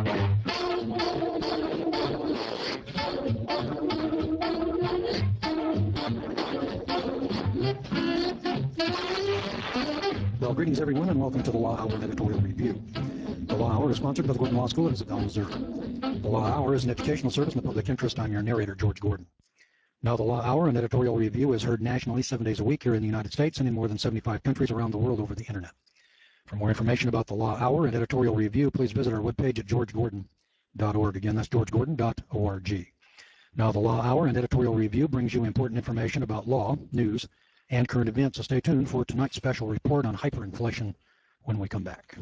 Well, greetings everyone, and welcome to the Law Hour Editorial Review. The Law Hour is sponsored by the Gordon Law School in Isabel, Missouri. The Law Hour is an educational service in the public interest. I'm your narrator, George Gordon. Now, the Law Hour and Editorial Review is heard nationally 7 days a week here in the United States and in more than 75 countries around the world over the internet. For more information about the Law Hour and Editorial Review, please visit our webpage at georgegordon.org. Again, that's georgegordon.org. Now, the Law Hour and Editorial Review brings you important information about law, news, and current events, so stay tuned for tonight's special report on hyperinflation when we come back.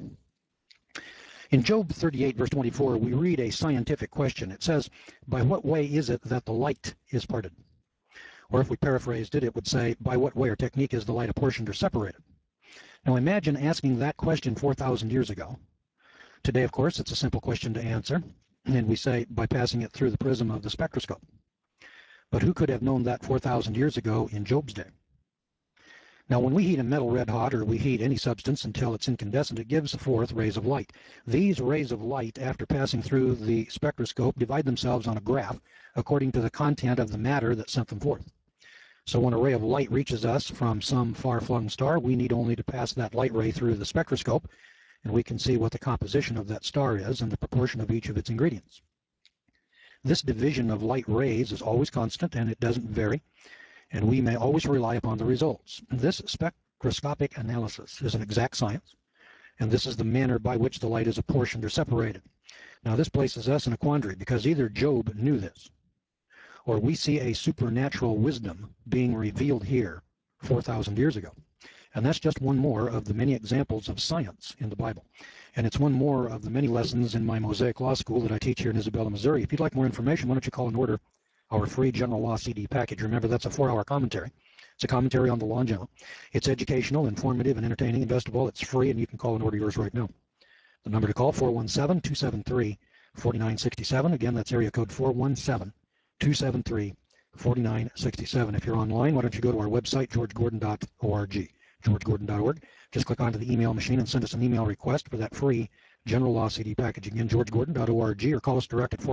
In Job 38, verse 24, we read a scientific question. It says, by what way is it that the light is parted? Or if we paraphrased it, it would say, by what way or technique is the light apportioned or separated? Now imagine asking that question 4,000 years ago. Today, of course, it's a simple question to answer, and we say by passing it through the prism of the spectroscope. But who could have known that 4,000 years ago in Job's day? Now, when we heat a metal red hot, or we heat any substance until it's incandescent, it gives forth rays of light. These rays of light, after passing through the spectroscope, divide themselves on a graph according to the content of the matter that sent them forth. So when a ray of light reaches us from some far-flung star, we need only to pass that light ray through the spectroscope, and we can see what the composition of that star is and the proportion of each of its ingredients. This division of light rays is always constant, and it doesn't vary, and we may always rely upon the results. This spectroscopic analysis is an exact science, and this is the manner by which the light is apportioned or separated. Now, this places us in a quandary, because either Job knew this, or we see a supernatural wisdom being revealed here 4,000 years ago. And that's just one more of the many examples of science in the Bible. And it's one more of the many lessons in my Mosaic Law School that I teach here in Isabella, Missouri. If you'd like more information, why don't you call and order our free General Law CD package. Remember, that's a 4-hour commentary. It's a commentary on the law in general. It's educational, informative, and entertaining, and best of all, it's free, and you can call and order yours right now. The number to call, 417-273-4967. Again, that's area code 417-273-4967. If you're online, why don't you go to our website, georgegordon.org. georgegordon.org. Just click onto the email machine and send us an email request for that free General Law CD package. Again, georgegordon.org, or call us direct at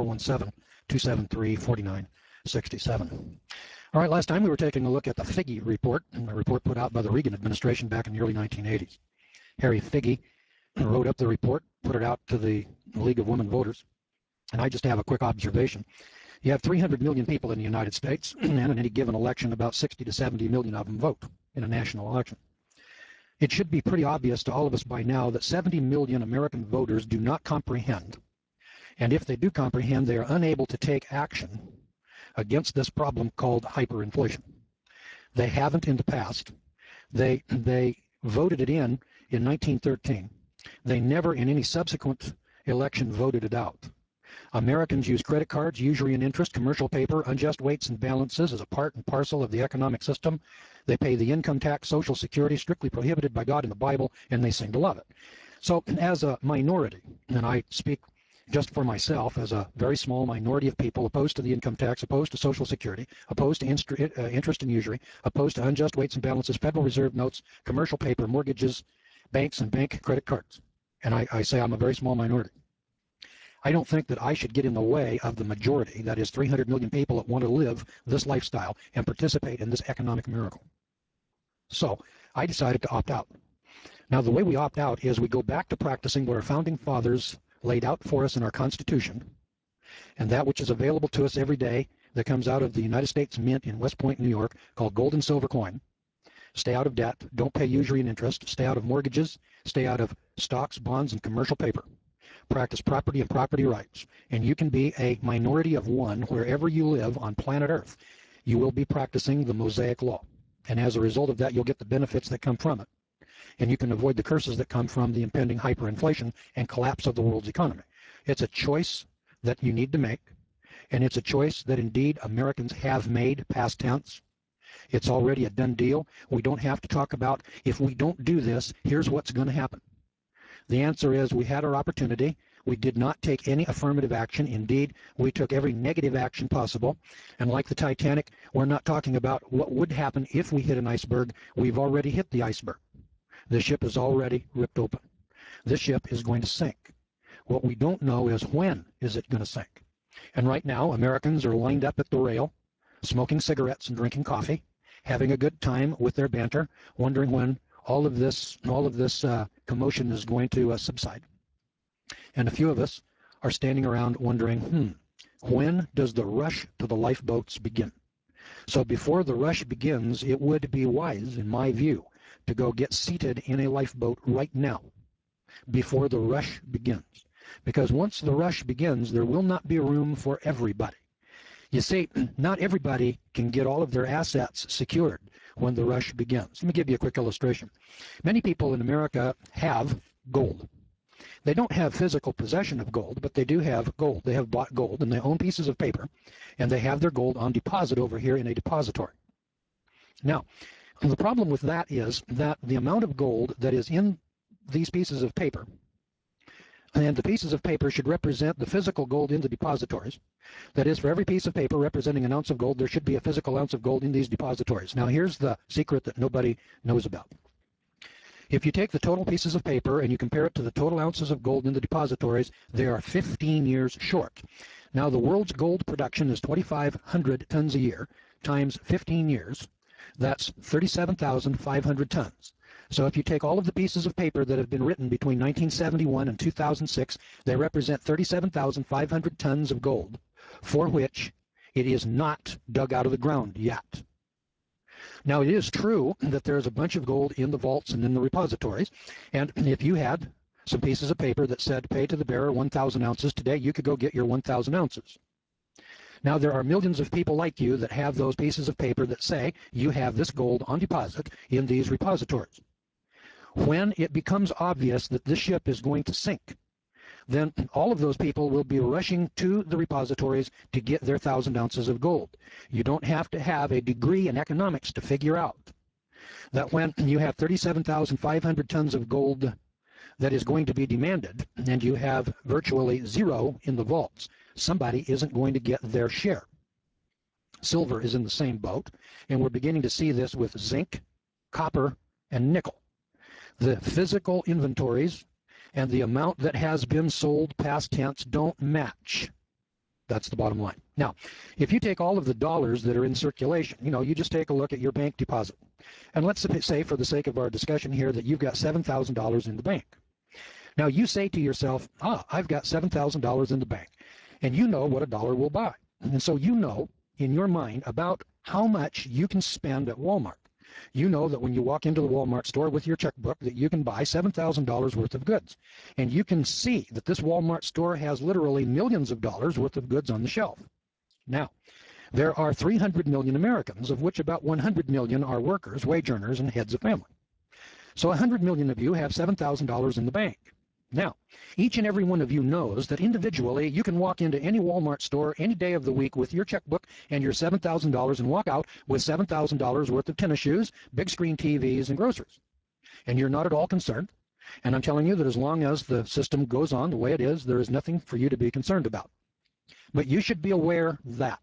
417-273-4967. All right, last time we were taking a look at the Figge report, a report put out by the Reagan administration back in the early 1980s. Harry Figge wrote up the report, put it out to the League of Women Voters, and I just have a quick observation. You have 300 million people in the United States, and in any given election, about 60 to 70 million of them vote in a national election. It should be pretty obvious to all of us by now that 70 million American voters do not comprehend, and if they do comprehend, they are unable to take action against this problem called hyperinflation. They haven't in the past. They voted it in 1913. They never in any subsequent election voted it out. Americans use credit cards, usury and interest, commercial paper, unjust weights and balances as a part and parcel of the economic system. They pay the income tax, Social Security, strictly prohibited by God in the Bible, and they seem to love it. So as a minority, and I speak just for myself as a very small minority of people opposed to the income tax, opposed to Social Security, opposed to interest and usury, opposed to unjust weights and balances, Federal Reserve notes, commercial paper, mortgages, banks, and bank credit cards. And I say I'm a very small minority. I don't think that I should get in the way of the majority, that is 300 million people that want to live this lifestyle and participate in this economic miracle. So I decided to opt out. Now, the way we opt out is we go back to practicing what our founding fathers laid out for us in our Constitution, and that which is available to us every day that comes out of the United States Mint in West Point, New York, called gold and silver coin. Stay out of debt, don't pay usury and interest, stay out of mortgages, stay out of stocks, bonds, and commercial paper. Practice property and property rights, and you can be a minority of one wherever you live on planet Earth. You will be practicing the Mosaic Law, and as a result of that, you'll get the benefits that come from it, and you can avoid the curses that come from the impending hyperinflation and collapse of the world's economy. It's a choice that you need to make, and it's a choice that indeed Americans have made, past tense. It's already a done deal. We don't have to talk about, if we don't do this, here's what's going to happen. The answer is we had our opportunity. We did not take any affirmative action. Indeed, we took every negative action possible. And like the Titanic, we're not talking about what would happen if we hit an iceberg. We've already hit the iceberg. The ship is already ripped open. This ship is going to sink. What we don't know is when is it going to sink. And right now, Americans are lined up at the rail, smoking cigarettes and drinking coffee, having a good time with their banter, wondering when all of this commotion is going to subside. And a few of us are standing around wondering, when does the rush to the lifeboats begin? So before the rush begins, it would be wise, in my view, to go get seated in a lifeboat right now before the rush begins. Because once the rush begins, there will not be room for everybody. You see, not everybody can get all of their assets secured when the rush begins. Let me give you a quick illustration. Many people in America have gold. They don't have physical possession of gold, but they do have gold. They have bought gold, and they own pieces of paper, and they have their gold on deposit over here in a depository. Now, the problem with that is that the amount of gold that is in these pieces of paper, and the pieces of paper should represent the physical gold in the depositories. That is, for every piece of paper representing an ounce of gold, there should be a physical ounce of gold in these depositories. Now, here's the secret that nobody knows about. If you take the total pieces of paper and you compare it to the total ounces of gold in the depositories, they are 15 years short. Now, the world's gold production is 2,500 tons a year times 15 years. That's 37,500 tons. So if you take all of the pieces of paper that have been written between 1971 and 2006, they represent 37,500 tons of gold, for which it is not dug out of the ground yet. Now, it is true that there's a bunch of gold in the vaults and in the repositories, and if you had some pieces of paper that said pay to the bearer 1,000 ounces today, you could go get your 1,000 ounces. Now, there are millions of people like you that have those pieces of paper that say you have this gold on deposit in these repositories. When it becomes obvious that this ship is going to sink, then all of those people will be rushing to the repositories to get their 1,000 ounces of gold. You don't have to have a degree in economics to figure out that when you have 37,500 tons of gold that is going to be demanded and you have virtually zero in the vaults, somebody isn't going to get their share. Silver is in the same boat, and we're beginning to see this with zinc, copper, and nickel. The physical inventories and the amount that has been sold past tense don't match. That's the bottom line. Now, if you take all of the dollars that are in circulation, you just take a look at your bank deposit. And let's say, for the sake of our discussion here, that you've got $7,000 in the bank. Now, you say to yourself, I've got $7,000 in the bank. And you know what a dollar will buy. And so you know in your mind about how much you can spend at Walmart. You know that when you walk into the Walmart store with your checkbook that you can buy $7,000 worth of goods. And you can see that this Walmart store has literally millions of dollars worth of goods on the shelf. Now, there are 300 million Americans, of which about 100 million are workers, wage earners, and heads of family. So 100 million of you have $7,000 in the bank. Now, each and every one of you knows that individually you can walk into any Walmart store any day of the week with your checkbook and your $7,000 and walk out with $7,000 worth of tennis shoes, big screen TVs, and groceries. And you're not at all concerned. And I'm telling you that as long as the system goes on the way it is, there is nothing for you to be concerned about. But you should be aware that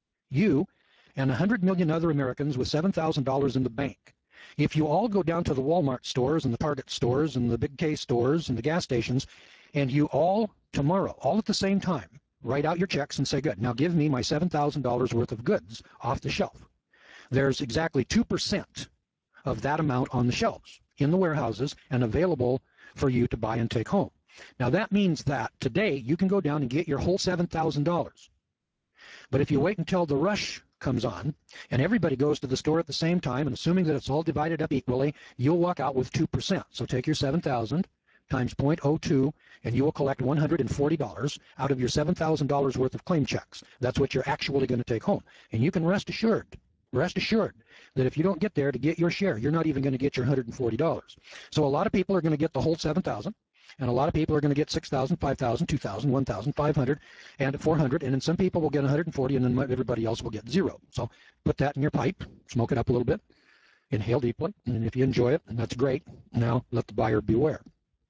you and 100 million other Americans with $7,000 in the bank, if you all go down to the Walmart stores and the Target stores and the Big K stores and the gas stations, and you all tomorrow, all at the same time, write out your checks and say, good, now give me my $7,000 worth of goods off the shelf. There's exactly 2% of that amount on the shelves in the warehouses and available for you to buy and take home. Now that means that today you can go down and get your whole $7,000. But if you wait until the rush comes on and everybody goes to the store at the same time, and assuming that it's all divided up equally, you'll walk out with 2%. So take your 7,000 times 0.02 and you will collect $140 out of your $7,000 worth of claim checks. That's what you're actually going to take home. And you can rest assured that if you don't get there to get your share, you're not even going to get your $140. So a lot of people are going to get the whole 7,000. And a lot of people are going to get 6,000, 5,000, 2,000, 1,500, and 400. And then some people will get 140, and then everybody else will get 0. So put that in your pipe, smoke it up a little bit, inhale deeply, and if you enjoy it, that's great. Now let the buyer beware.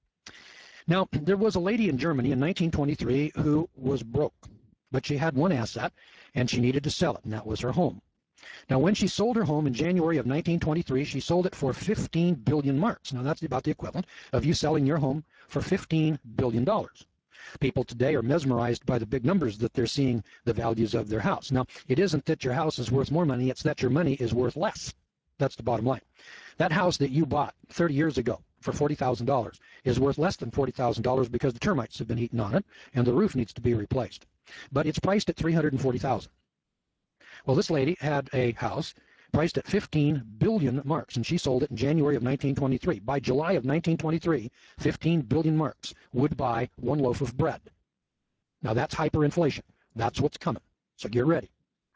Now, there was a lady in Germany in 1923 who was broke, but she had one asset, and she needed to sell it, and that was her home. Now, when she sold her home in January of 1923, she sold it for 15 billion marks. Now, that's about the equivalent of you selling your home for $15 billion. People today are mesmerized by the big numbers that they're seeing the values of their house. Now, it isn't that your house is worth more money, it's that your money is worth less. That's the bottom line. That house that you bought 30 years ago for $40,000 is worth less than $40,000 because the termites have been eaten on it and the roof needs to be replaced. But it's priced at $340,000. Well, this lady had a house priced at 15 billion marks, and she sold it in January of 1923. By July of 1923, 15 billion marks would buy one loaf of bread. Now that's hyperinflation. That's what's coming. So get ready.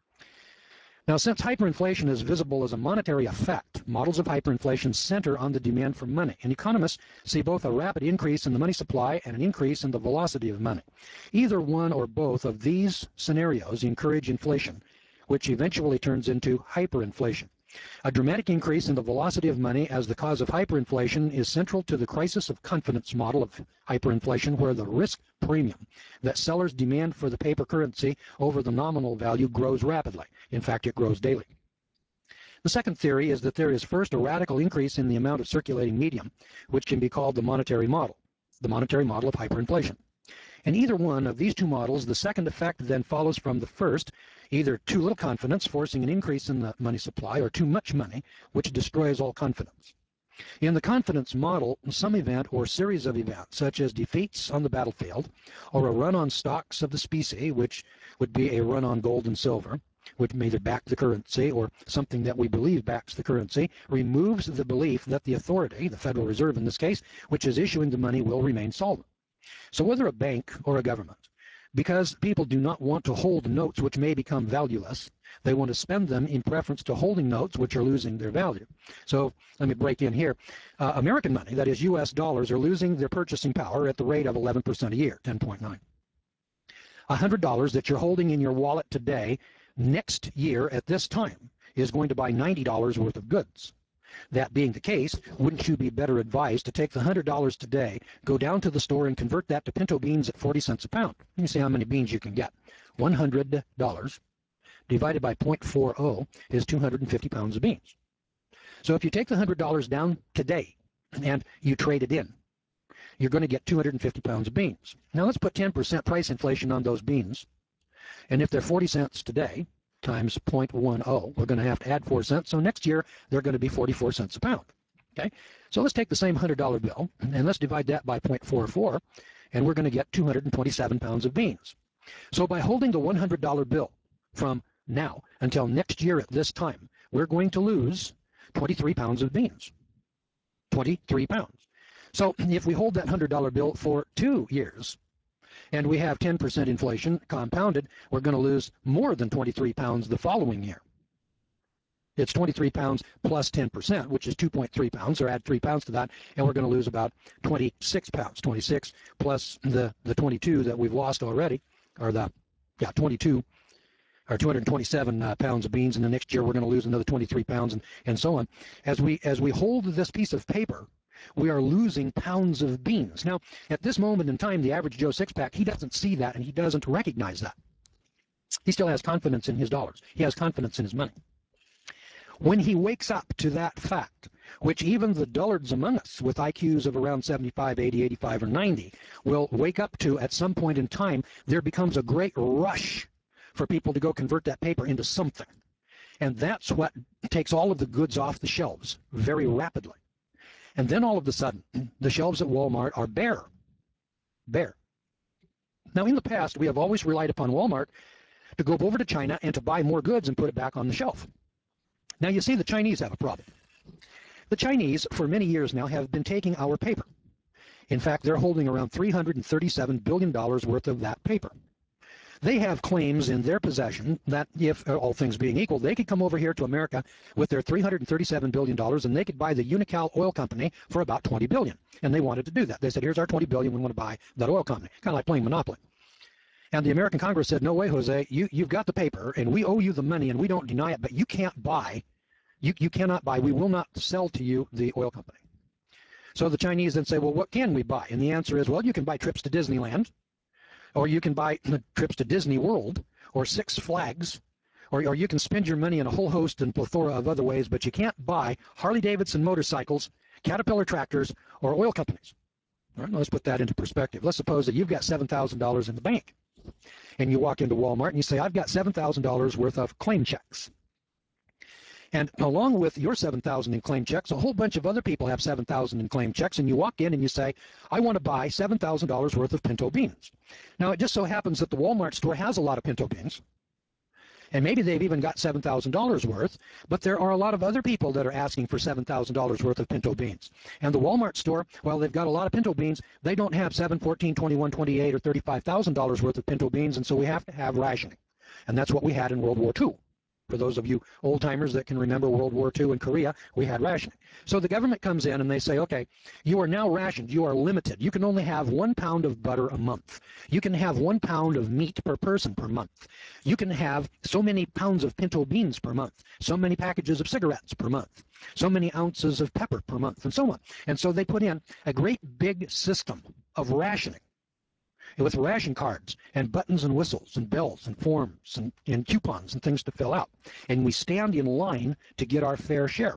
Now, since hyperinflation is visible as a monetary effect, models of hyperinflation center on the demand for money, and economists see both a rapid increase in the money supply and an increase in the velocity of money. Either one or both of these scenarios encourage inflation, which eventually turns into hyperinflation. A dramatic increase in the velocity of money as the cause of hyperinflation is central to the crisis of confidence model of hyperinflation, where the risk premium that sellers demand for the paper currency over the nominal value grows rapidly. In fact, it grows daily. The second theory is that there is first a radical increase in the amount of circulating medium, which can be called the monetary model of hyperinflation. In either one of these two models, the second effect then follows from the first, either too little confidence, forcing an increase in the money supply, or too much money, which destroys all confidence. In the confidence model, some event or series of events, such as defeats on the battlefield, or a run on stocks of the specie, which would be a run on gold and silver, which may either back the currency or something that we believe backs the currency, removes the belief that the authority, the Federal Reserve in this case, which is issuing the money, will remain solvent. So whether a bank or a government, because people do not want to hold notes which may become valueless, they want to spend them in preference to holding notes which are losing their value. So let me break in here. American money, that is US dollars, are losing their purchasing power at the rate of 11% a year, 10.9. $100 that you're holding in your wallet today, next year at this time, is going to buy $90 worth of goods. That being the case, wouldn't you be better advised to take the $100 today, go down to the store and convert that to pinto beans at 40 cents a pound? Let me see how many beans you can get. $100 divided by 0.40 is 250 pounds of beans. So if you take the $100 down today and you trade it in, you're going to get 250 pounds of beans. Now let's put 10% price inflation on those beans. And if they're 40 cents today, times 0.10, we're going to have to add 4 cents. So next year, they're going to be 44 cents a pound. Okay, so let's take the same $100 bill and let's divide that by 0.44, and we're going to get 227 pounds of beans. So by holding the $100 bill from now until next year at this time, we're going to lose 23 pounds of beans. 23 pounds. So if we hold that $100 bill for 2 years, and we have 10% inflation compounded, we're going to lose more than 23 pounds the following year. It's 23 pounds plus 10%, which is 2.3 pounds, or add 3 pounds to that, and we're going to lose about 26 pounds. 26 plus the 22 that we've lost already, or 22, or 227 pounds of beans, and the next year we're going to lose another 23 pounds, and so on. As we hold this piece of paper, we are losing pounds of beans. Now, at this moment in time, the average Joe Sixpack, he doesn't see that, and he doesn't recognize that. He still has confidence in his dollars. He has confidence in his money. When he wakes up to that fact, which even the dullards among us with IQs of around 75, 80, 85, or 90 will wake up to at some point in time, there becomes a great rush for people to go convert that paper into something. And that's what takes all of the goods off the shelves very rapidly. And then all of a sudden, the shelves at Walmart are bare. Bare. Now, in the past, we have always relied upon Walmart to go over to China and to buy more goods and put it back on the shelf. Now, you see, the Chinese have a problem. The Chinese, for many years now, have been taking our paper. In fact, they're holding around $337 billion worth of that paper. They have claims in their possession that if, all things being equal, they could come over here to America with their $337 billion and they could buy the Unocal Oil Company for about $20 billion. And they wanted to do that. They said, here's our $20 billion, we want to buy that oil company. Kind of like playing Monopoly. And the American Congress said, no way, Jose, you've got the paper and we owe you the money and we don't deny it, but you can't buy, you cannot buy, we will not sell to you the oil company. So the Chinese then say, well, what can we buy? And the answer is, well, you can buy trips to Disneyland, or you can buy trips to Disney World, or Six Flags, or you can spend your money in a whole host and plethora of other ways, but you can't buy Harley-Davidson motorcycles, Caterpillar tractors, or oil companies. All right, let's put that into perspective. Let's suppose that you've got $7,000 in the bank, and you walk into Walmart and you say, I've got $7,000 worth of claim checks. And along with your 7,000 in claim checks, a whole bunch of other people have 7,000 in claim checks, and you walk in and you say, I want to buy $7,000 worth of pinto beans. Now, it just so happens that the Walmart store has a lot of pinto beans, and maybe they've even got $7,000 worth, but there are a lot of other people that are asking for $7,000 worth of pinto beans. And the Walmart store, while they've got a lot of pinto beans, they don't have $7, $14, $21, $28, or $35,000 worth of pinto beans, and so we have to have rationing. And that's what we had in World War II. For those of you old-timers that can remember World War II in Korea, we had rationing. So the government comes in and they say, okay, you are now rationed. You are limited. You can only have 1 pound of butter a month. You can have 1 pound of meat per person per month. You can have so many pounds of pinto beans per month, so many packages of cigarettes per month, so many ounces of pepper per month, and so on. And so they put in a great big system of rationing, with ration cards and buttons and whistles and bells and forms and coupons and things to fill out. And we stand in line to get our fair share.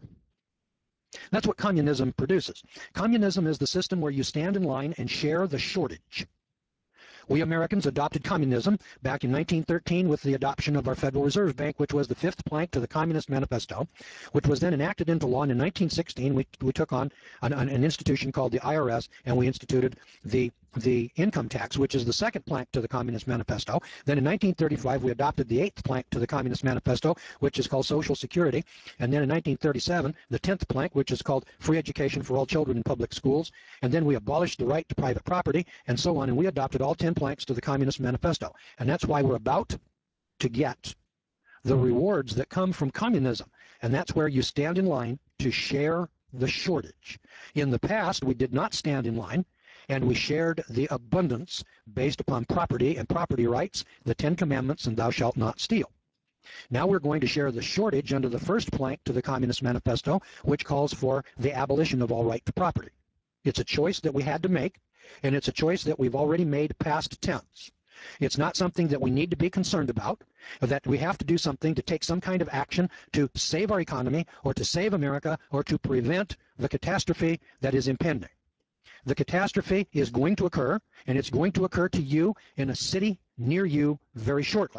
That's what communism produces. Communism is the system where you stand in line and share the shortage. We Americans adopted communism back in 1913 with the adoption of our Federal Reserve Bank, which was the fifth plank to the Communist Manifesto, which was then enacted into law. And in 1916, we took on an institution called the IRS, and we instituted the income tax, which is the second plank to the Communist Manifesto. Then in 1935, we adopted the eighth plank to the Communist Manifesto, which is called Social Security. And then in 1937, the 10th plank, which is called Free Education for All Children in Public Schools. And then we abolished the right to private property, and so on. And we adopted all 10 planks to the Communist Manifesto. And that's why we're about to get the rewards that come from communism. And that's where you stand in line to share the shortage. In the past, we did not stand in line, and we shared the abundance based upon property and property rights, the 10 Commandments, and thou shalt not steal. Now we're going to share the shortage under the first plank to the Communist Manifesto, which calls for the abolition of all right to property. It's a choice that we had to make, and it's a choice that we've already made past tense. It's not something that we need to be concerned about, or that we have to do something to take some kind of action to save our economy or to save America or to prevent the catastrophe that is impending. The catastrophe is going to occur, and it's going to occur to you in a city near you very shortly.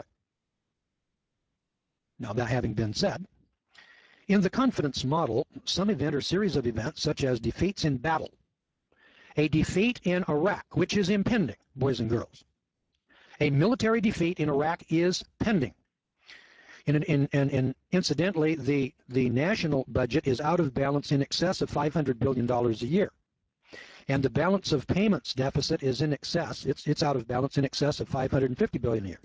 Now, that having been said, in the confidence model, some event or series of events, such as defeats in battle, a defeat in Iraq, which is impending, boys and girls. A military defeat in Iraq is pending. And incidentally, the national budget is out of balance in excess of $500 billion a year. And the balance of payments deficit is in excess, it's out of balance in excess of $550 billion a year.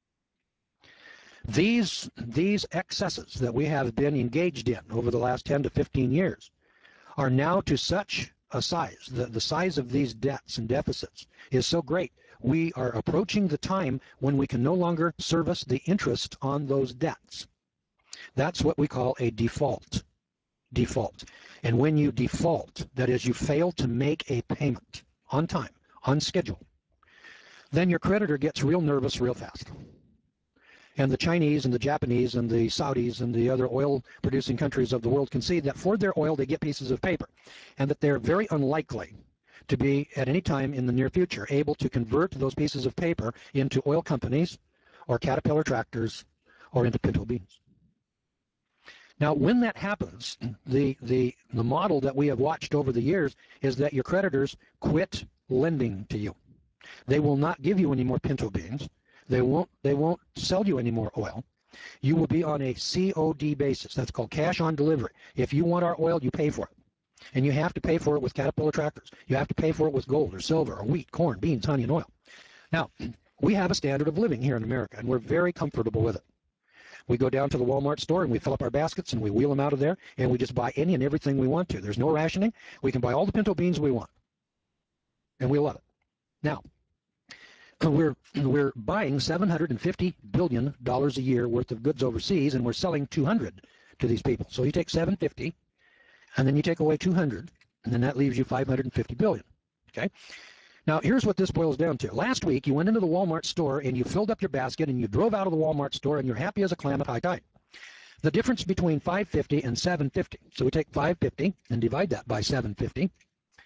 These excesses that we have been engaged in over the last 10 to 15 years are now to such a size, the size of these debts and deficits is so great, we are approaching the time when we can no longer service the interest on those debts. That's what we call a default. And when you default, that is, you fail to make a payment on time, on schedule, then your creditor gets real nervous real fast. And the Chinese and the Japanese and the Saudis and the other oil-producing countries of the world can see that for their oil they get pieces of paper, and that they're very unlikely to be at any time in the near future able to convert those pieces of paper into oil companies or Caterpillar tractors or into pinto beans. Now, when that happens, the model that we have watched over the years is that your creditors quit lending to you. They will not give you any more pinto beans. They won't sell you any more oil. You will be on a COD basis. That's called cash on delivery. If you want our oil, you pay for it. And you have to pay for it with Caterpillar tractors. You have to pay for it with gold or silver or wheat, corn, beans, honey, and oil. Now, we have a standard of living here in America, and we're very comfortable with it. We go down to the Walmart store and we fill up our baskets and we wheel them out of there, and we just buy any and everything we want to. There's no rationing. We can buy all the pinto beans we want, and we love it. Now, we're buying $750 billion a year worth of goods overseas, and we're selling 200 to these people. So you take 750, and then you take away 200, and then that leaves you 550 billion. Okay. Now, here's what this boils down to. Last week, you went into the Walmart store and you filled up your basket and you drove out of the Walmart store and you're happy as a clam at high tide. The difference between 550 and 750. So we take 550 and divide that by 750.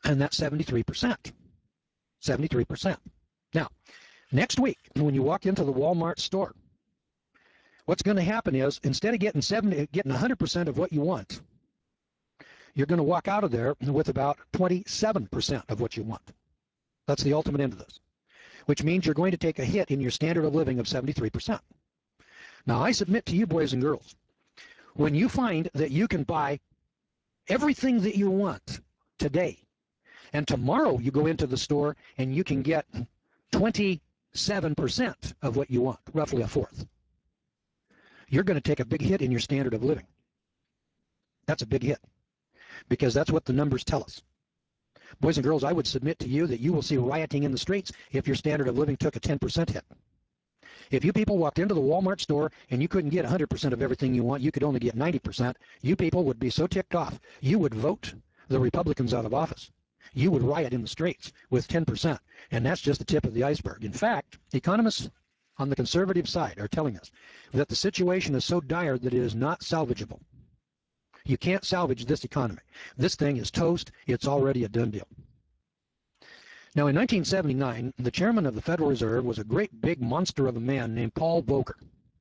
And that's 73%. 73%. Now, next week, when you walk into the Walmart store, what's going to happen is instead of getting 100% of what you want, you're going to walk out of there with about 27% of what you want. That's the ultimate end of this, which means you're going to take a hit in your standard of living of 73%. Now, I submit to you, boys and girls, when you find that you can buy everything that you want today, and tomorrow you go into the store and you can get 27% of what you want, roughly a fourth, you're going to take a big hit in your standard of living. That's a big hit, because that's what the numbers tell us. Boys and girls, I would submit to you that you will see rioting in the streets if your standard of living took a 10% hit. If you people walked into the Walmart store and you couldn't get 100% of everything you want, you could only get 90%, you people would be so ticked off, you would vote the Republicans out of office. You would riot in the streets with 10%, and that's just the tip of the iceberg. In fact, economists on the conservative side are telling us that the situation is so dire that it is not salvageable. You can't salvage this economy. This thing is toast. It's already a done deal. Now, in 1979, the chairman of the Federal Reserve was a great big monster of a man named Paul Volcker.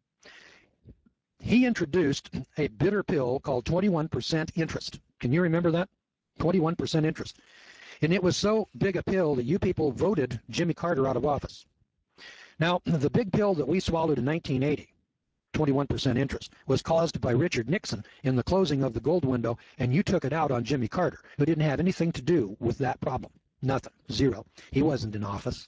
He introduced a bitter pill called 21% interest. Can you remember that? 21% interest. And it was so big a pill that you people voted Jimmy Carter out of office. Now, the big pill that we swallowed in 1980, 21% interest, was caused by Richard Nixon in the closing of the gold window, and you took it out on Jimmy Carter, who didn't have anything to do with that problem. Nothing. Zero. He wasn't in office.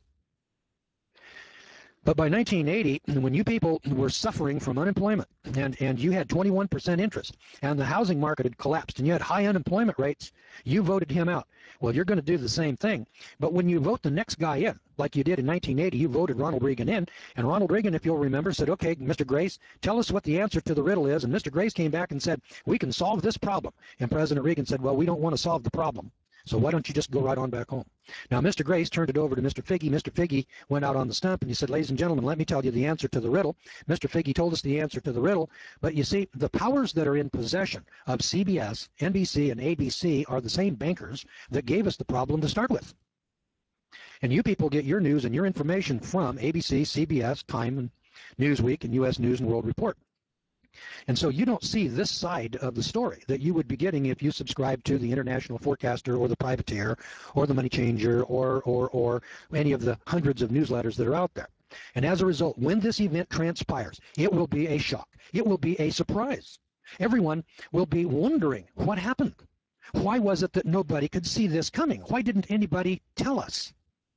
But by 1980, when you people were suffering from unemployment and you had 21% interest and the housing market had collapsed and you had high unemployment rates, you voted him out. Well, you're going to do the same thing. But when you vote the next guy in, like you did in 1980, you voted Ronald Reagan in. And Ronald Reagan, if you'll remember, said, okay, Mr. Grace, tell us what the answer to the riddle is. And Mr. Grace came back and said, we can solve this problem. And President Reagan said, well, we don't want to solve the problem. So why don't you just go right on back home? Now, Mr. Grace turned it over to Mr. Figge. Mr. Figge went out on the stump and he said, ladies and gentlemen, let me tell you the answer to the riddle. Mr. Figge told us the answer to the riddle. But you see, the powers that are in possession of CBS, NBC, and ABC are the same bankers that gave us the problem to start with. And you people get your news and your information from ABC, CBS, Time, and Newsweek, and U.S. News and World Report. And so you don't see this side of the story that you would be getting if you subscribe to the International Forecaster or the Privateer or the Money Changer or any of the hundreds of newsletters that are out there. And as a result, when this event transpires, it will be a shock. It will be a surprise. Everyone will be wondering what happened. Why was it that nobody could see this coming? Why didn't anybody tell us?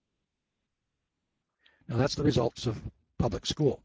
Now, that's the results of public school.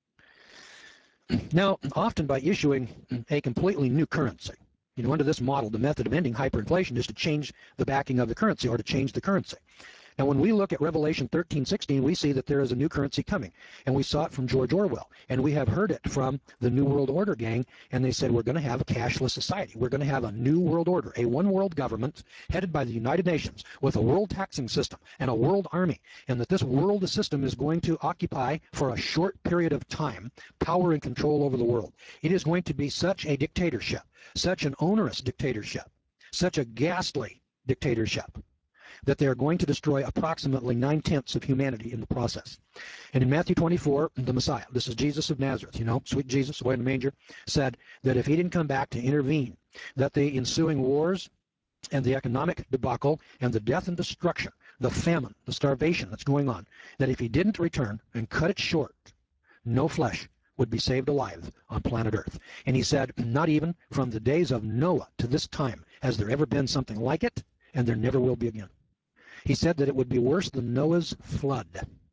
Now, often by issuing a completely new currency, under this model, the method of ending hyperinflation is to change the backing of the currency or to change the currency. Now, when we look at Revelation 13:16, we see that there is a new currency coming, and we saw it from George Orwell, and we have heard it from the New World Order gang, and they said we're going to have a cashless society. We're going to have a new world order, a one-world government headed by the United Nations with a world taxing system and a world army, and that this world system is going to occupy for a short period of time power and control over the world. It is going to be such a dictatorship, such an onerous dictatorship, such a ghastly dictatorship, that they are going to destroy approximately 9/10 of humanity in the process. And in Matthew 24, the Messiah, this is Jesus of Nazareth, sweet Jesus, away in the manger, said that if he didn't come back to intervene, that the ensuing wars and the economic debacle and the death and destruction, the famine, the starvation that's going on, that if he didn't return and cut it short, no flesh would be saved alive on planet Earth. And he said, not even from the days of Noah to this time has there ever been something like it, and there never will be again. He said that it would be worse than Noah's flood.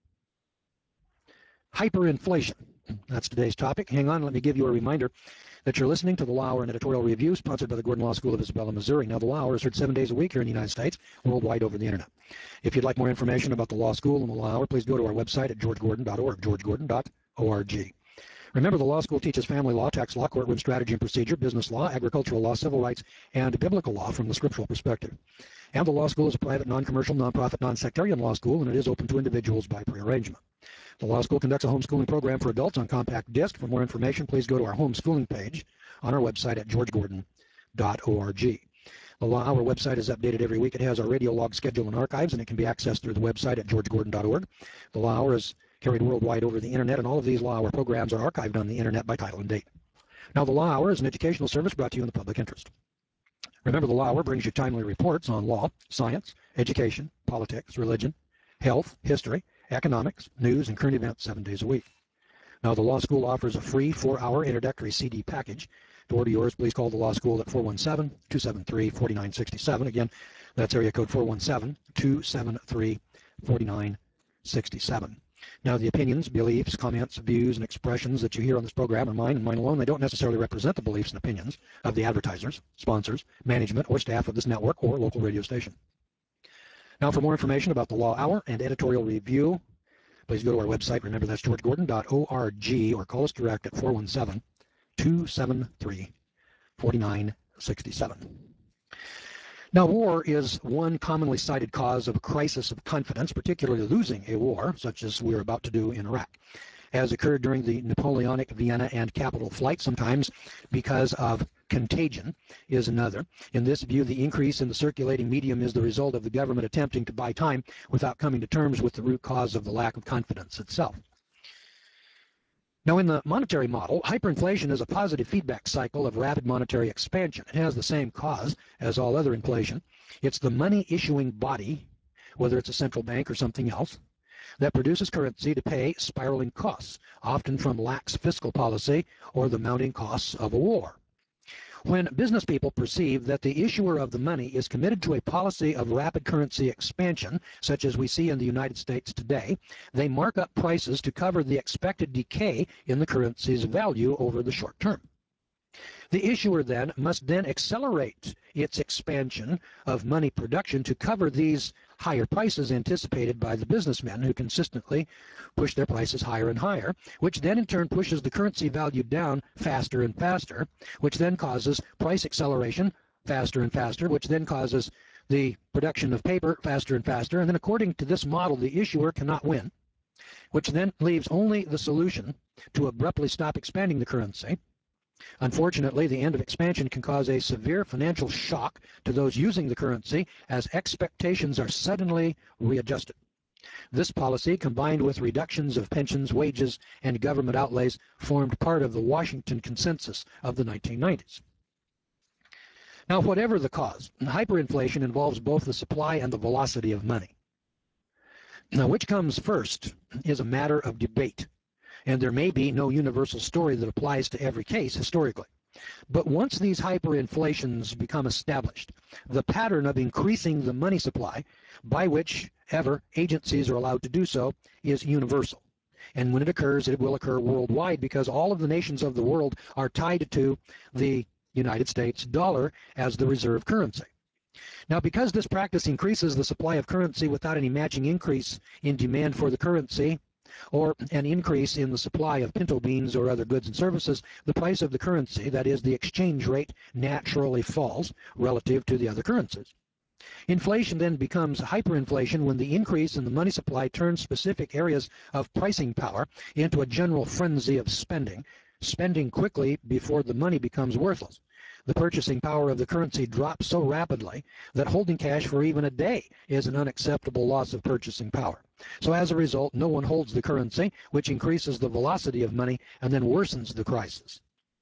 Hyperinflation. That's today's topic. Hang on, let me give you a reminder that you're listening to the Law Hour, an editorial review sponsored by the Gordon Law School of Isabella, Missouri. Now, the Law Hour is heard 7 days a week here in the United States, worldwide over the internet. If you'd like more information about the Law School and the Law Hour, please go to our website at georgegordon.org, georgegordon.org. Remember, the law school teaches family law, tax law, courtroom strategy and procedure, business law, agricultural law, civil rights, and biblical law from the scriptural perspective. And the law school is a private, non-commercial, non-profit, non-sectarian law school, and it is open to individuals by prearrangement. The law school conducts a homeschooling program for adults on compact disc. For more information, please go to our homeschooling page on our website at georgegordon.org. The Law Hour website is updated every week. It has our radio log schedule and archives, and it can be accessed through the website at georgegordon.org. The Law Hour is carried worldwide over the internet, and all of these Law Hour programs are archived on the internet by title and date. Now, the Law Hour is an educational service brought to you in the public interest. Remember, the Law Hour brings you timely reports on law, science, education, politics, religion, health, history, economics, news, and current events 7 days a week. Now, the Law School offers a free 4-hour introductory CD package. To order yours, please call the Law School at 417-273-4967. Again, that's area code 417-273-4967. Now, the opinions, beliefs, comments, views, and expressions that you hear on this program are mine and mine alone. They don't necessarily represent the beliefs and opinions of the advertisers, sponsors, management, or staff of this network or local radio station. Now, for more information about the Law Hour and editorial review, please go to our website. Remember, that's georgegordon.org, or call us direct at 417-273-4967. Now, war is one commonly cited cause of a crisis of confidence, particularly losing a war, such as we're about to do in Iraq, as occurred during the Napoleonic Vienna and Capitol flight, sometimes because of contagion is another. In this view, the increase in the circulating medium is the result of the government attempting to buy time without coming to terms with the root cause of the lack of confidence itself. Now, in the monetary model, hyperinflation is a positive feedback cycle of rapid monetary expansion. It has the same cause as all other inflation. It's the money issuing body, whether it's a central bank or something else, that produces currency to pay spiraling costs, often from lax fiscal policy or the mounting costs of a war. When business people perceive that the issuer of the money is committed to a policy of rapid currency expansion, such as we see in the United States today, they mark up prices to cover the expected decay in the currency's value over the short term. The issuer then must accelerate its expansion of money production to cover these higher prices anticipated by the businessmen who consistently push their prices higher and higher, which then in turn pushes the currency value down faster and faster, which then causes price acceleration faster and faster, which then causes the production of paper faster and faster. And then according to this model, the issuer cannot win, which then leaves only the solution to abruptly stop expanding the currency. Unfortunately, the end of expansion can cause a severe financial shock to those using the currency as expectations are suddenly readjusted. This policy, combined with reductions of pensions, wages, and government outlays, formed part of the Washington Consensus of the 1990s. Now, whatever the cause, hyperinflation involves both the supply and the velocity of money. Now, which comes first is a matter of debate, and there may be no universal story that applies to every case historically. But once these hyperinflations become established, the pattern of increasing the money supply, by whichever agencies are allowed to do so, is universal. And when it occurs, it will occur worldwide because all of the nations of the world are tied to the United States dollar as the reserve currency. Now, because this practice increases the supply of currency without any matching increase in demand for the currency, or an increase in the supply of pinto beans or other goods and services, the price of the currency, that is the exchange rate, naturally falls relative to the other currencies. Inflation then becomes hyperinflation when the increase in the money supply turns specific areas of pricing power into a general frenzy of spending quickly before the money becomes worthless. The purchasing power of the currency drops so rapidly that holding cash for even a day is an unacceptable loss of purchasing power. So as a result, no one holds the currency, which increases the velocity of money and then worsens the crisis.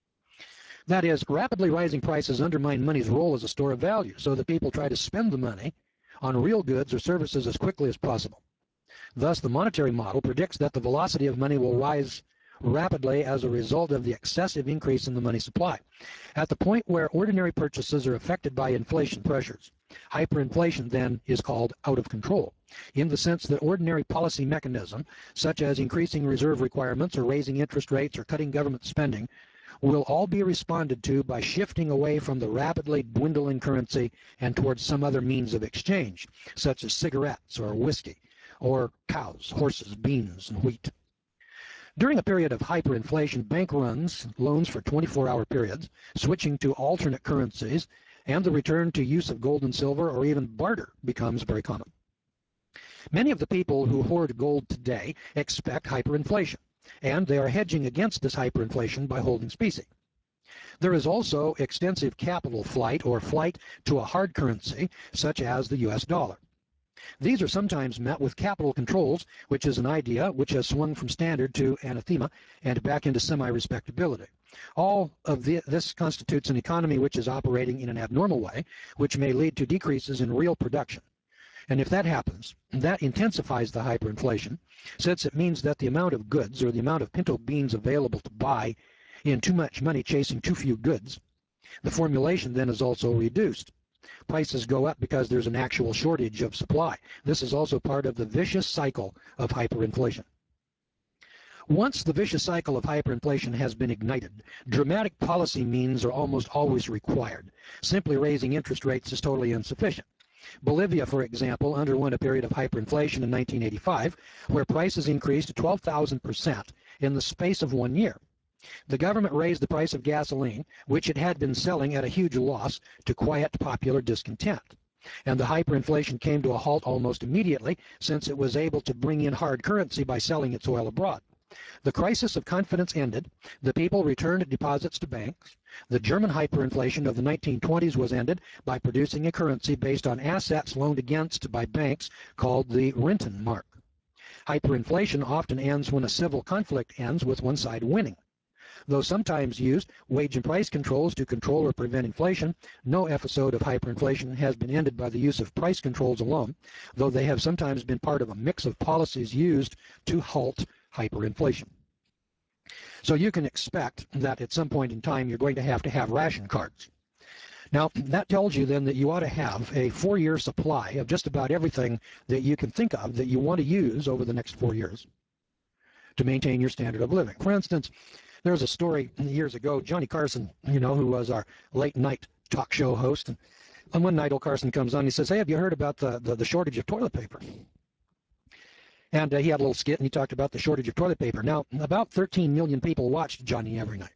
That is, rapidly rising prices undermine money's role as a store of value, so that people try to spend the money on real goods or services as quickly as possible. Thus, the monetary model predicts that the velocity of money will rise rapidly as a result of the excessive increase in the money supply. At the point where ordinary purchases are affected by inflation pressures, hyperinflation then is called out of control, in the sense that ordinary policy mechanisms, such as increasing reserve requirements or raising interest rates or cutting government spending, will all be responded to by shifting away from the rapidly dwindling currency and towards some other means of exchange, such as cigarettes or whiskey, or cows, horses, beans, and wheat. During a period of hyperinflation, bank runs loans for 24-hour periods, switching to alternate currencies, and the return to use of gold and silver or even barter becomes very common. Many of the people who hoard gold today expect hyperinflation, and they are hedging against this hyperinflation by holding specie. There is also extensive capital flight or flight to a hard currency, such as the US dollar. These are sometimes met with capital controls, which is an idea which has swung from standard to anathema and back into semi-respectability. All of this constitutes an economy which is operating in an abnormal way, which may lead to decreases in real production. And if that happens, that intensifies the hyperinflation, since it means that the amount of goods or the amount of pinto beans available to buy in too much money chasing too few goods, the formulation then is also reduced. Prices go up because there's an actual shortage of supply. This is also part of the vicious cycle of hyperinflation. Once the vicious cycle of hyperinflation has been ignited, dramatic policy means are almost always required. Simply raising interest rates is totally insufficient. Bolivia, for example, underwent a period of hyperinflation in 1985, where prices increased 12,000% in the space of 1 year. The government raised the price of gasoline, which it had been selling at a huge loss, to quiet popular discontent. And the hyperinflation came to a halt almost immediately, since it was able to bring in hard currency by selling its oil abroad. The crisis of confidence ended. The people returned deposits to banks. The German hyperinflation of the 1920s was ended by producing a currency based on assets loaned against by banks called the Rentenmark. Hyperinflation often ends when a civil conflict ends with one side winning. Though sometimes used wage and price controls to control or prevent inflation, no episode of hyperinflation has been ended by the use of price controls alone, though they have sometimes been part of a mix of policies used to halt hyperinflation. So you can expect that at some point in time you're going to have ration cards. Now, that tells you then that you ought to have a 4-year supply of just about everything that you can think of that you want to use over the next 4 years to maintain your standard of living. For instance, there was a story years ago, Johnny Carson, who was our late night talk show host. And one night, old Carson comes on, he says, "Hey, have you heard about the shortage of toilet paper?" And he had a little skit, and he talked about the shortage of toilet paper. Now, about 13 million people watched Johnny every night.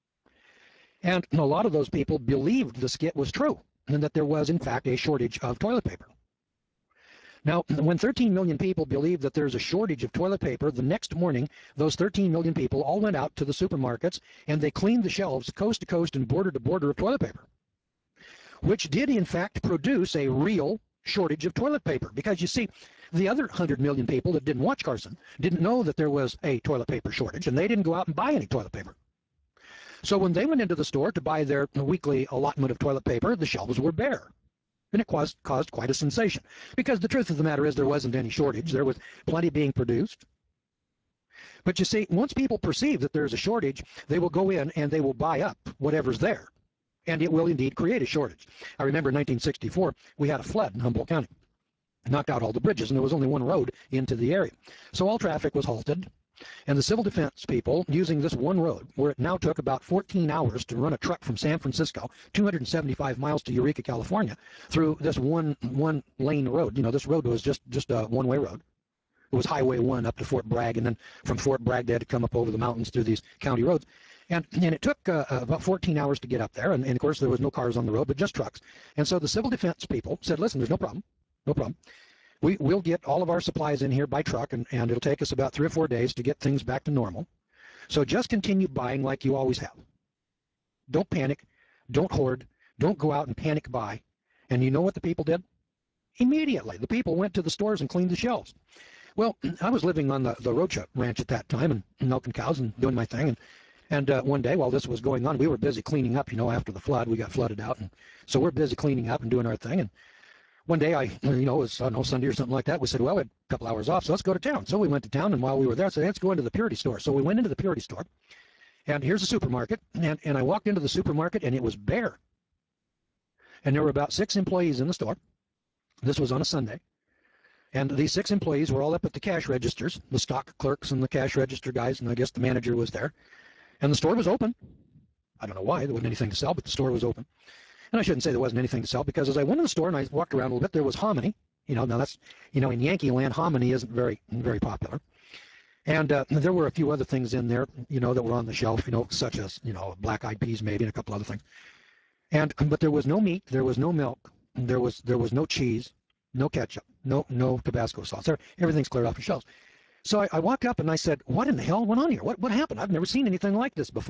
And a lot of those people believed the skit was true, and that there was, in fact, a shortage of toilet paper. Now, when 13 million people believe that there's a shortage of toilet paper, the next morning, those 13 million people all went out to the supermarkets and they cleaned the shelves coast to coast and border to border of toilet paper, which did, in fact, produce a real shortage of toilet paper. Because, you see, the other 100 million people that didn't watch Carson didn't know that there was a toilet paper shortage, and they didn't go out and buy any toilet paper. So when they went into the store to buy their weekly allotment of toilet paper, the shelves were bare. And it caused quite a sensation. Because the truth of the matter is there wasn't any shortage. There was plenty being produced. But you see, once people perceive that there's a shortage, they will go in and they will buy up whatever's there. And it will indeed create a shortage. I remember in 1964, we had a flood in Humboldt County. It knocked out all the bridges, and there was only one road into the area. So all traffic was halted. And the civil defense people, using this one road, where it now took about 14 hours to run a truck from San Francisco, 275 miles to Eureka, California, through this one lane road. This road was just a one-way road. It was Highway 1 up to Fort Bragg, and then from Fort Bragg they had to come up over the mountains through these county roads. And it took about 14 hours to get up there, and of course there was no cars on the road, but just trucks. And so the civil defense people said, "Listen, there's no problem. We'll get all of our supplies in here by truck, and it'll take us about 3 or 4 days to get things back to normal. So just continue buying like you always have. Don't panic. Don't hoard. Don't go out and panic buy." And you know what the people did? Immediately, the people went to the stores and cleaned the shelves. Well, I was living on the Rocha Ranch at that time and milking cows and doing my thing. And one day, while this was going on, we were busy cleaning up, after the flood. We got flooded out. And so we're busy cleaning up and doing our thing. And one day, it was Sunday or something like that. We said, well, we had a couple hours off, so let's go to town. So we went to town, and while we were there, I said, let's go into the Purity store. So we went into the Purity store, and here's a supermarket. And I walked into the supermarket, and it was bare. And there were about 6 employees in the store. This was on a Sunday. And these 6 employees were all up at the cash registers, the stock clerks and the cash register guys, and I guess the manager was there. And the store was open. I don't know why. There wasn't anything to sell, but the store was open. And I shouldn't say there wasn't anything to sell, because as I went in the store and I walked around a little bit, there was hominy. Now that's, in Yankee land, hominy isn't very, very popular. And there were a few other things in there, that were on the shelf, such as, black-eyed peas maybe, and a couple other things. But there was no meat, there was no milk, there was no cheese, no ketchup, no Tabasco sauce. Everything's cleared off the shelves. So I walked up and I said, what in the hell went on here? What happened? I've never seen anything like this before.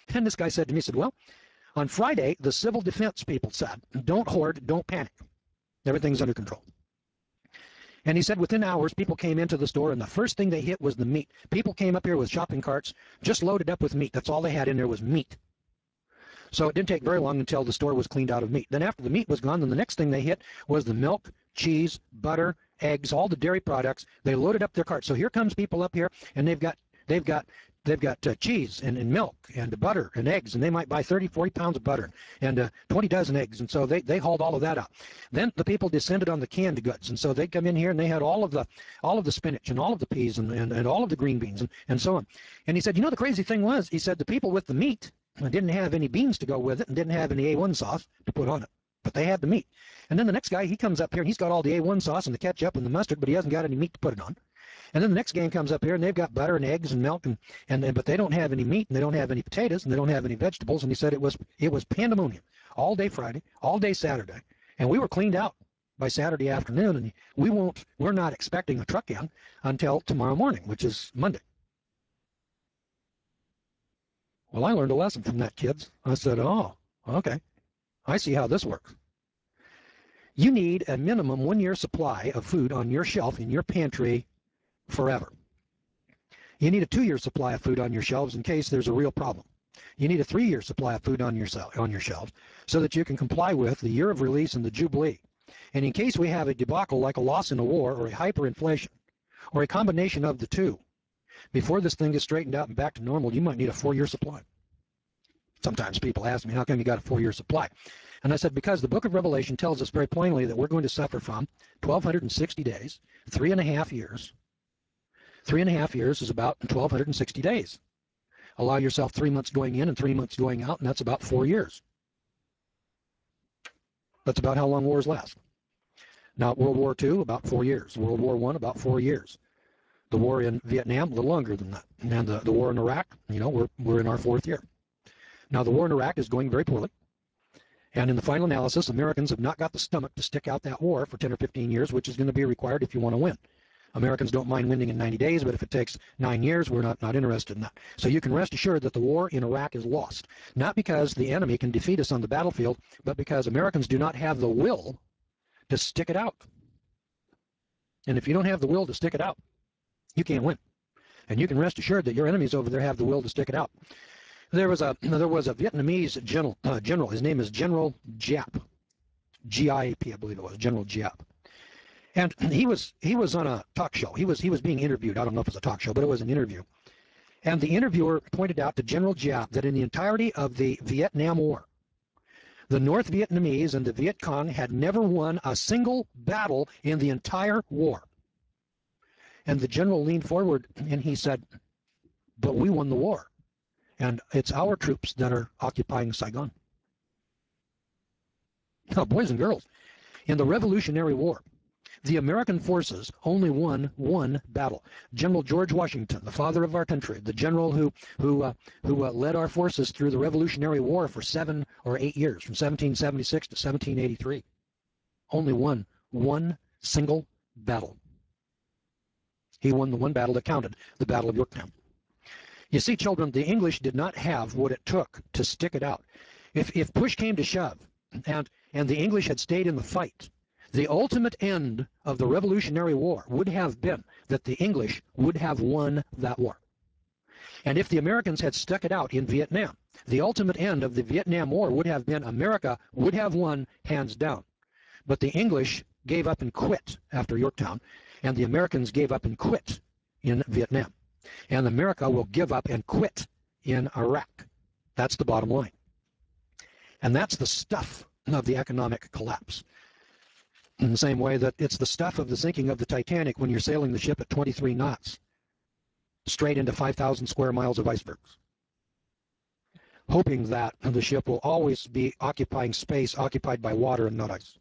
And this guy said to me, he said, well, on Friday, the civil defense people said, don't hoard, don't panic. Everything's under control. And he said within hours, people came into the store, and the first thing they hit was the meat. People came up here with shopping carts, just loaded up with meat. That's all they had in there was meat. So it didn't take very long until the store was cleaned out of meat. Then after the meat was gone, then the next thing they hit was the milk, cheese, butter, eggs, all the dairy products. They loaded up their carts. So here comes people up here, and they've got cheese and milk and butter and eggs, and they might buy 30, 40 pounds of butter and 20 dozen eggs, and so they hauled all of that out. Then the people descended on the canned goods, and so they'd come in here and they had all of the spinach and all of the peas and all of the green beans and so on. And he said, the crazy thing was, he said the people with the meat didn't have any beans to go with it and didn't have any A1 sauce to put on it, but they had the meat. And then the next guy, he comes up here and he's got all the A1 sauce and the ketchup and the mustard, but he hasn't got any meat to put it on. And then the next gang comes up here and they've got butter and eggs and milk but they don't have any meat and they don't have any potatoes and they don't have any vegetables. And he said it was pandemonium all day Friday, all day Saturday, and we were cleaned out by Saturday afternoon, and we're not expecting a truck in until tomorrow morning, which is Monday. Well, I learned a lesson from that, kids. I said, oh, okay, I see how this works. You need a minimum 1 year supply of food on your shelf in your pantry forever. You need a 2 year supply of food on your shelves in case there's a real problem. You need a 3 year supply of food on your shelves so that you can comply with the year of release and the Jubilee. And in case we have a debacle like a loss in a war or a hyperinflation or a combination of the two, before this thing gets straightened out and back to normal, you might need a 4 year supply. Sometimes people ask me, how come you got a 4 year supply? And I said, because the book of Revelation tells us very plainly that we're going to suffer from 1,260 days, 3.5 years. 3.5 years is about 1,260 days. Allow yourself 3 months going in and 3 months going out, and that's about 4 years. That's about how long wars last. Now, World War II, about 4 years. World War I, about 4 years. The war in Vietnam, a little longer than that. And the war in Iraq, we're in our 4th year. Now, the war in Iraq is going very poorly. And in the final analysis, Americans have not got the stomach to stick out that war for 10 or 15 years, which is going to be required if you want to win. Americans don't mind winning in 90 days, but if it takes 9 years, we're not interested in that. So you can rest assured that the war in Iraq is lost, not because the enemy can defeat us on the battlefield, but because Americans do not have the will to stick it out. And if you don't have the will to stick it out, you can't win. And you can rest assured that your enemies over there have the will to stick it out. There was a Vietnamese general. His name is General Giap, G-I-A-P, I believe it was, General Giap. And he was on a talk show. He was being interviewed. I don't know if it was a talk show, but it was an interview. And the interviewer pointed out to General Giap that in the entirety of the Vietnam War, the North Vietnamese and the Viet Cong had never won a single battle in the entire war. And the general leaned forward and he said, but we won the war. And it's our troops that are occupying Saigon. Now, boys and girls, in the Revolutionary War, the American forces only won one battle. General George Washington, the father of our country, the general who led our forces through the Revolutionary War for 7 or 8 years, from 1776 to 1783, only won one single battle. He won the one battle that counted, the Battle of Yorktown. You see, children, the English did not have what it took to stick it out. If push came to shove, and the English had stayed in the fight, the ultimate end of the Revolutionary War would have been that the English would have won that war. And if the Americans had stuck it out in Vietnam, the ultimate end of the Vietnam War would have been America would have won hands down. But the English gave up and quit after Yorktown, and the Americans gave up and quit in Vietnam. And America will give up and quit in Iraq. That's the bottom line. And that's the stuff of the economic collapse. In the same way that it's the stuff of the sinking of the Titanic when you're sailing the ship at 23 knots, straight into 5,000 square miles of icebergs, hoping that the ship will always be occupying space occupied by water and not ice.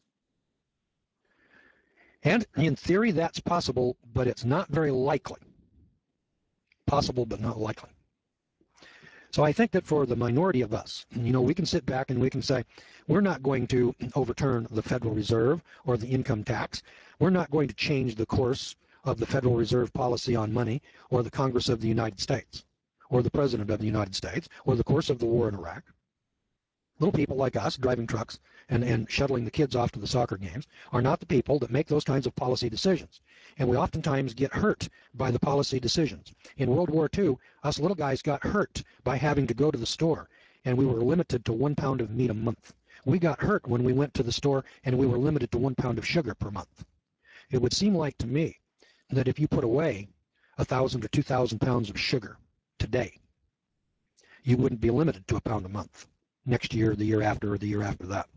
And in theory, that's possible, but it's not very likely. Possible, but not likely. So I think that for the minority of us, we can sit back and we can say, we're not going to overturn the Federal Reserve or the income tax. We're not going to change the course of the Federal Reserve policy on money or the Congress of the United States. or the President of the United States or the course of the war in Iraq. Little people like us driving trucks and shuttling the kids off to the soccer games are not the people that make those kinds of policy decisions. And we oftentimes get hurt by the policy decisions. In World War II, us little guys got hurt by having to go to the store, and we were limited to 1 pound of meat a month. We got hurt when we went to the store and we were limited to 1 pound of sugar per month. It would seem like to me that if you put away 1,000 or 2,000 pounds of sugar today, you wouldn't be limited to a pound a month next year, the year after, or the year after that.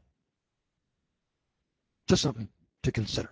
Just something to consider.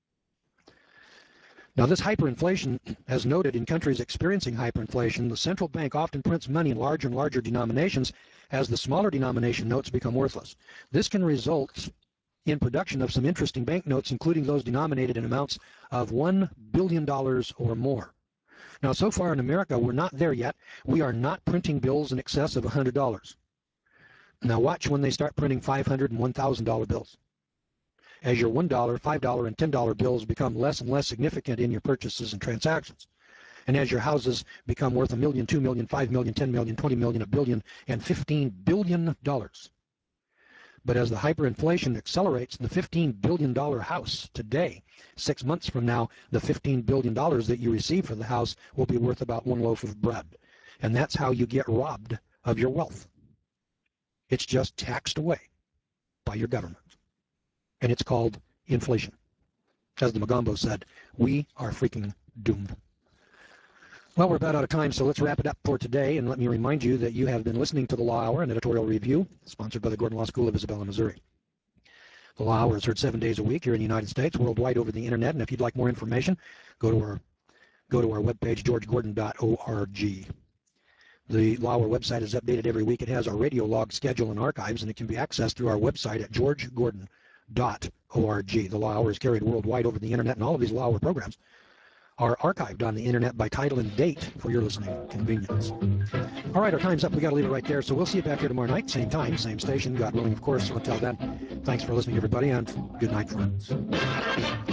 Now, this hyperinflation, as noted in countries experiencing hyperinflation, the central bank often prints money in larger and larger denominations as the smaller denomination notes become worthless. This can result in production of some interesting banknotes, including those denominated in amounts of $1 billion or more. Now, so far in America, we're not there yet. We are not printing bills in excess of $100. Now watch when they start printing $500 and $1,000 bills. As your $1, $5, and $10 bills become less and less significant in your purchases and transactions, and as your houses become worth $1 million, $2 million, $5 million, $10 million, $20 million, $1 billion, and $15 billion. But as the hyperinflation accelerates, the $15 billion house today, 6 months from now, the $15 billion that you receive for the house will be worth about one loaf of bread. And that's how you get robbed of your wealth. It's just taxed away by your government. And it's called inflation. As the Mogambo said, we are freaking doomed. Well, we're about out of time, so let's wrap it up for today. And let me remind you that you have been listening to The Law Hour, an editorial review sponsored by the Gordon Law School of Isabella, Missouri. The Law Hour is heard 7 days a week here in the United States, worldwide over the internet. And if you'd like more information, go to our webpage, georgegordon.org. The Law Hour website is updated every week. It has our radio log schedule and archives, and it can be accessed through our website at georgegordon.org. The Law Hour is carried worldwide over the internet, and all of these Law Hour programs are archived on the internet by title and date for your listening convenience. All right, our time's up. We got to leave it right there. So we'll see you back here tomorrow night, same time, same station, God willing, of course. So until then, thanks for listening, everybody, and good night, friends.